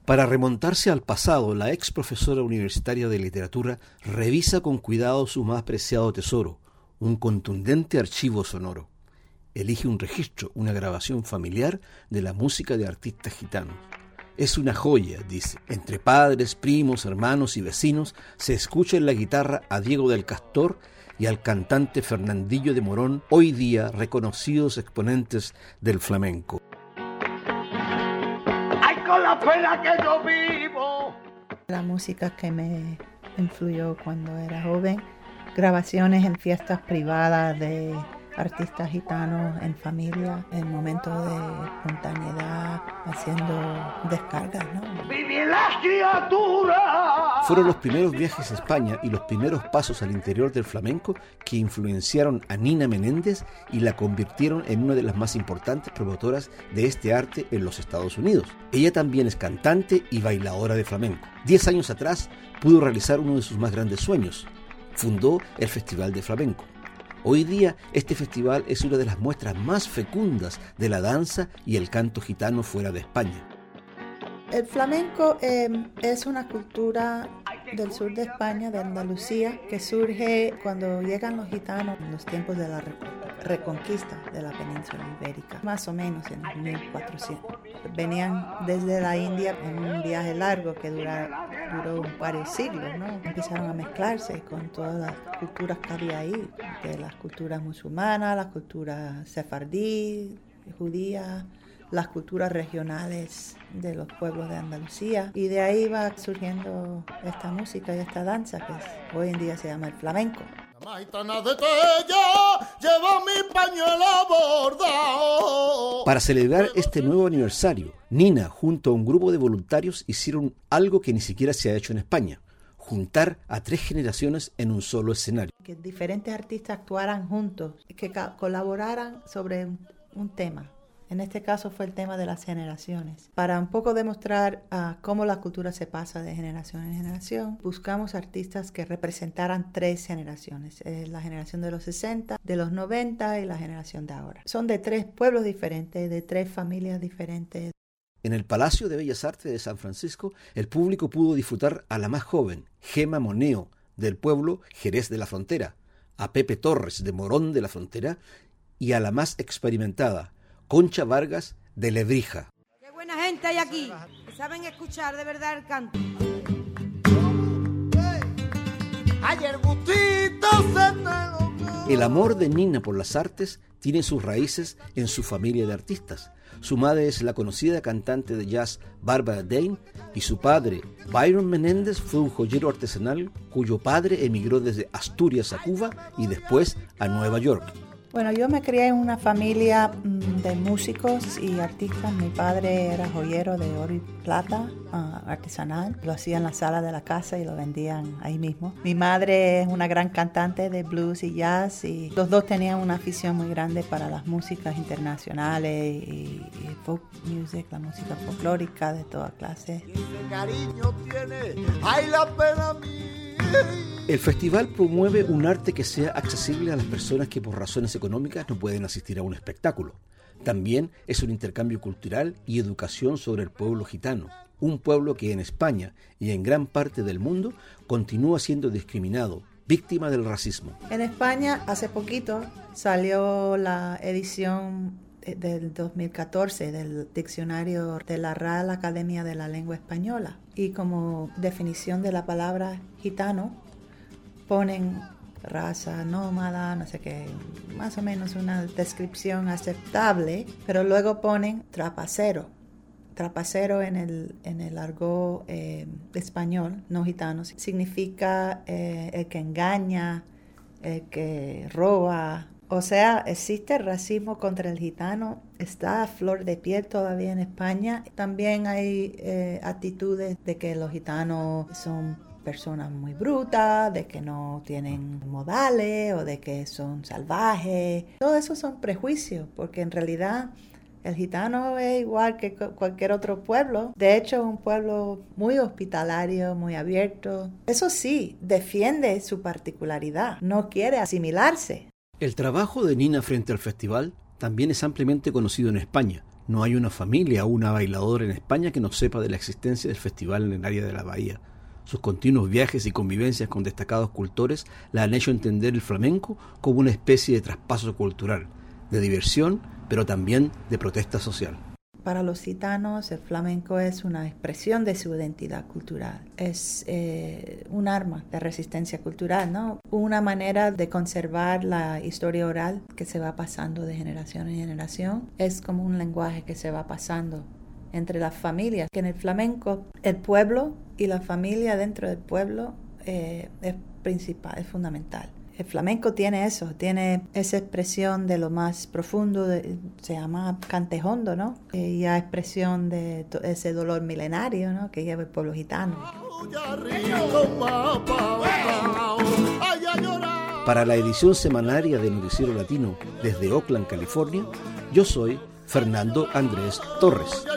Para remontarse al pasado, la ex profesora universitaria de literatura revisa con cuidado su más preciado tesoro, un contundente archivo sonoro. Elige un registro, una grabación familiar de la música de artistas gitanos. Es una joya, dice. Entre padres, primos, hermanos y vecinos se escucha en la guitarra a Diego del Castor y al cantante Fernandillo de Morón, hoy día reconocidos exponentes del flamenco. Con la pena que yo vivo. La música que me influyó cuando era joven, grabaciones en fiestas privadas de artistas gitanos en familia, en momentos de espontaneidad, haciendo descargas, ¿no? ¡Vive la criatura! Fueron los primeros viajes a España y los primeros pasos al interior del flamenco que influenciaron a Nina Menéndez y la convirtieron en una de las más importantes promotoras de este arte en los Estados Unidos. Ella también es cantante y bailadora de flamenco. 10 años atrás pudo realizar uno de sus más grandes sueños. Fundó el Festival de Flamenco. Hoy día este festival es una de las muestras más fecundas de la danza y el canto gitano fuera de España. El flamenco es una cultura del sur de España, de Andalucía, que surge cuando llegan los gitanos en los tiempos de la reconquista de la península ibérica, más o menos en 1400. Venían desde la India en un viaje largo que duró varios siglos, ¿no? Empezaron a mezclarse con todas las culturas que había ahí, de las culturas musulmanas, las culturas sefardí, judías, las culturas regionales de los pueblos de Andalucía, y de ahí va surgiendo esta música y esta danza que hoy en día se llama el flamenco. La maitana de Tella lleva mi pañuelo bordado. Para celebrar este nuevo aniversario, Nina junto a un grupo de voluntarios hicieron algo que ni siquiera se ha hecho en España: juntar a 3 generaciones en un solo escenario. Que diferentes artistas actuaran juntos, que colaboraran sobre un tema. En este caso fue el tema de las generaciones. Para un poco demostrar cómo la cultura se pasa de generación en generación, buscamos artistas que representaran 3 generaciones. La generación de los 60, de los 90 y la generación de ahora. Son de 3 pueblos diferentes, de 3 familias diferentes. En el Palacio de Bellas Artes de San Francisco, el público pudo disfrutar a la más joven, Gema Moneo, del pueblo Jerez de la Frontera, a Pepe Torres, de Morón de la Frontera, y a la más experimentada, Concha Vargas, de Lebrija. ¡Qué buena gente hay aquí! Que saben escuchar de verdad el canto. Ayer gustito se te lo... El amor de Nina por las artes tiene sus raíces en su familia de artistas. Su madre es la conocida cantante de jazz Barbara Dane y su padre, Byron Menéndez, fue un joyero artesanal cuyo padre emigró desde Asturias a Cuba y después a Nueva York. Bueno, yo me crié en una familia de músicos y artistas. Mi padre era joyero de oro y plata, artesanal. Lo hacía en la sala de la casa y lo vendían ahí mismo. Mi madre es una gran cantante de blues y jazz, y los dos tenían una afición muy grande para las músicas internacionales y folk music, la música folclórica de toda clase. Y ese cariño tiene, ay la pena mía. El festival promueve un arte que sea accesible a las personas que por razones económicas no pueden asistir a un espectáculo. También es un intercambio cultural y educación sobre el pueblo gitano, un pueblo que en España y en gran parte del mundo continúa siendo discriminado, víctima del racismo. En España, hace poquito, salió la edición del 2014 del diccionario de la Real Academia de la Lengua Española, y como definición de la palabra gitano ponen raza nómada, no sé qué, más o menos una descripción aceptable, pero luego ponen trapacero. Trapacero en el argot español, no gitano, significa el que engaña, el que roba. O sea, existe racismo contra el gitano, está a flor de piel todavía en España. También hay actitudes de que los gitanos son personas muy brutas, de que no tienen modales o de que son salvajes. Todo eso son prejuicios, porque en realidad el gitano es igual que cualquier otro pueblo. De hecho, es un pueblo muy hospitalario, muy abierto. Eso sí, defiende su particularidad, no quiere asimilarse. El trabajo de Nina frente al festival también es ampliamente conocido en España. No hay una familia o una bailadora en España que no sepa de la existencia del festival en el área de la Bahía. Sus continuos viajes y convivencias con destacados cultores la han hecho entender el flamenco como una especie de traspaso cultural, de diversión, pero también de protesta social. Para los gitanos, el flamenco es una expresión de su identidad cultural. Es un arma de resistencia cultural, ¿no? Una manera de conservar la historia oral que se va pasando de generación en generación. Es como un lenguaje que se va pasando entre las familias. Que en el flamenco, el pueblo y la familia dentro del pueblo es principal, es fundamental. El flamenco tiene eso, tiene esa expresión de lo más profundo, se llama cantejondo, ¿no? Ya expresión de ese dolor milenario, ¿no? Que lleva el pueblo gitano. Para la edición semanaria de Noticiero Latino desde Oakland, California, yo soy Fernando Andrés Torres.